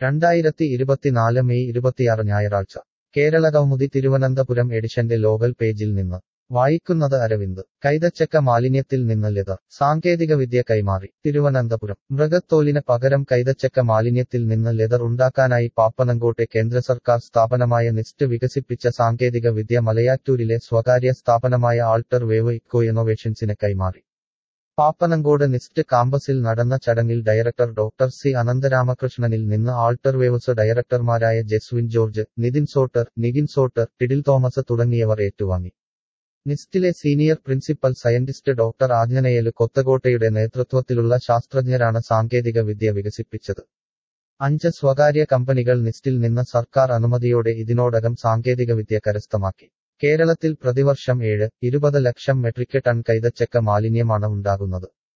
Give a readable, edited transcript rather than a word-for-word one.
2024 May 26 ഞായറാഴ്ച കേരള കൗമുദി തിരുവനന്തപുരം എഡിഷന്റെ local പേജിൽ നിന്ന് വായിക്കുന്നത് അരവിന്ദ് കൈതച്ചക്ക മാലിന്യത്തിൽ നിന്ന് ലെതർ സാങ്കേതികവിദ്യ കൈമാറി തിരുവനന്തപുരം മൃഗത്തോലിന് പകരം കൈതച്ചക്ക മാലിന്യത്തിൽ നിന്ന് ലെതർ ഉണ്ടാക്കാനായി പാപ്പനംകോട്ടെ കേന്ദ്ര സർക്കാർ സ്ഥാപനമായ നിസ്റ്റ് വികസിപ്പിച്ച സാങ്കേതിക വിദ്യ മലയാറ്റൂരിലെ സ്വകാര്യ സ്ഥാപനമായ ആൾട്ടർ വേവ് ഇക്കോ ഇന്നോവേഷൻസിന് കൈമാറി പാപ്പനംകോട് നിസ്റ്റ് കാമ്പസിൽ നടന്ന ചടങ്ങിൽ ഡയറക്ടർ ഡോക്ടർ സി അനന്തരാമകൃഷ്ണനിൽ നിന്ന് ആൾട്ടർ വേവ്സ് ഡയറക്ടർമാരായ ജെസ്വിൻ ജോർജ് നിതിൻ സോട്ടർ നിഗിൻ സോട്ടർ ടിഡിൽ തോമസ് തുടങ്ങിയവർ ഏറ്റുവാങ്ങി നിസ്റ്റിലെ senior principal scientist doctor Anjaneyulu കൊത്തകോട്ടയുടെ നേതൃത്വത്തിലുള്ള ശാസ്ത്രജ്ഞരാണ് സാങ്കേതിക വിദ്യ വികസിപ്പിച്ചത് 5 സ്വകാര്യ കമ്പനികൾ നിസ്റ്റിൽ നിന്ന് സർക്കാർ അനുമതിയോടെ ഇതിനോടകം സാങ്കേതികവിദ്യ കരസ്ഥമാക്കി കേരളത്തിൽ പ്രതിവർഷം 7-20 ലക്ഷം മെട്രിക് ടൺ കൈതച്ചക്ക മാലിന്യമാണ് ഉണ്ടാകുന്നത്